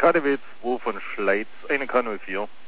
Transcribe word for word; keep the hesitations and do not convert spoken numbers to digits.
K D W zwei von Schleiz, eine K null vier.